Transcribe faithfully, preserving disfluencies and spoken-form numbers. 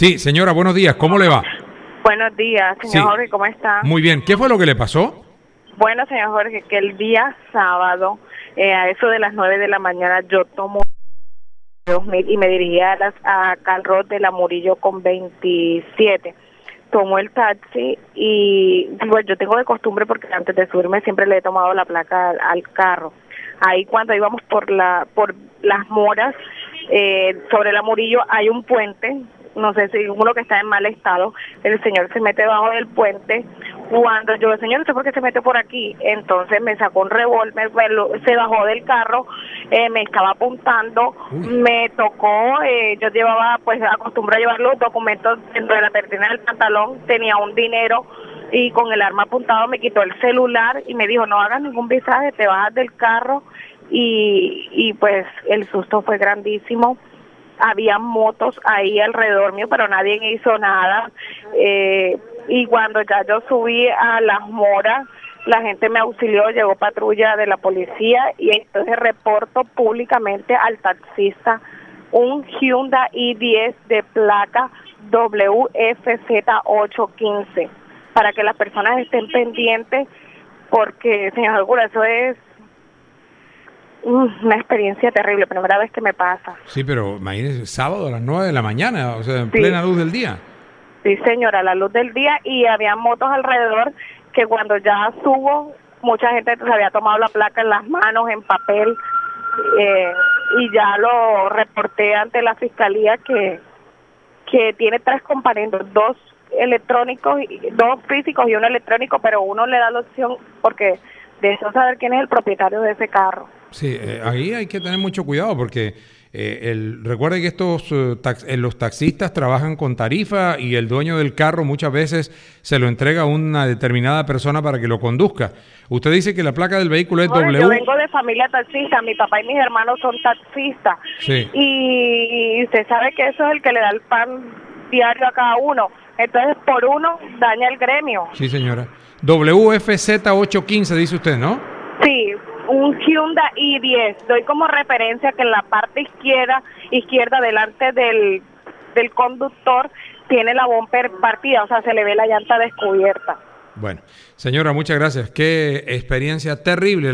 Sí, señora, buenos días. ¿Cómo le va? Buenos días, señor Sí. Jorge, ¿cómo está? Muy bien. ¿Qué fue lo que le pasó? Bueno, señor Jorge, que el día sábado, eh, a eso de las nueve de la mañana, yo tomo y me dirigía a, las, a Calrod de la Murillo con veintisiete. Tomo el taxi y digo, yo tengo de costumbre, porque antes de subirme siempre le he tomado la placa al, al carro. Ahí cuando íbamos por la por las Moras, eh, sobre la Murillo hay un puente, no sé si uno que está en mal estado, el señor se mete debajo del puente. Cuando yo, el señor, ¿usted por qué se mete por aquí? Entonces me sacó un revólver, se bajó del carro, eh, me estaba apuntando, Uy. me tocó, eh, yo llevaba, pues acostumbré a llevar los documentos dentro de la pertina del pantalón, tenía un dinero y con el arma apuntado me quitó el celular y me dijo, no hagas ningún visaje, te bajas del carro. Y, y pues el susto fue grandísimo. Había motos ahí alrededor mío, pero nadie hizo nada. Eh, y cuando ya yo subí a Las Moras, la gente me auxilió, llegó patrulla de la policía y entonces reporto públicamente al taxista un Hyundai i diez de placa W F Z ocho quince, para que las personas estén pendientes, porque, señor Segura, eso es una experiencia terrible, primera vez que me pasa. Sí, pero imagínese, sábado a las nueve de la mañana, o sea, en Sí. plena luz del día. Sí, señora, a la luz del día, y había motos alrededor que cuando ya subo, mucha gente se había tomado la placa en las manos, en papel, eh, y ya lo reporté ante la fiscalía, que que tiene tres comparendos, dos electrónicos, y- dos físicos y uno electrónico, pero uno le da la opción porque de eso saber quién es el propietario de ese carro. Sí, eh, ahí hay que tener mucho cuidado porque eh, el, recuerde que estos eh, tax- eh, los taxistas trabajan con tarifa y el dueño del carro muchas veces se lo entrega a una determinada persona para que lo conduzca. Usted dice que la placa del vehículo es Ahora, W. yo vengo de familia taxista, mi papá y mis hermanos son taxistas, Sí. y, y usted sabe que eso es el que le da el pan diario a cada uno, entonces por uno daña el gremio. Sí, señora. W F Z ocho quince dice usted, ¿no? Sí, un Hyundai i diez. Doy como referencia que en la parte izquierda, izquierda delante del, del conductor, tiene la bumper partida, o sea, se le ve la llanta descubierta. Bueno, señora, muchas gracias. Qué experiencia terrible.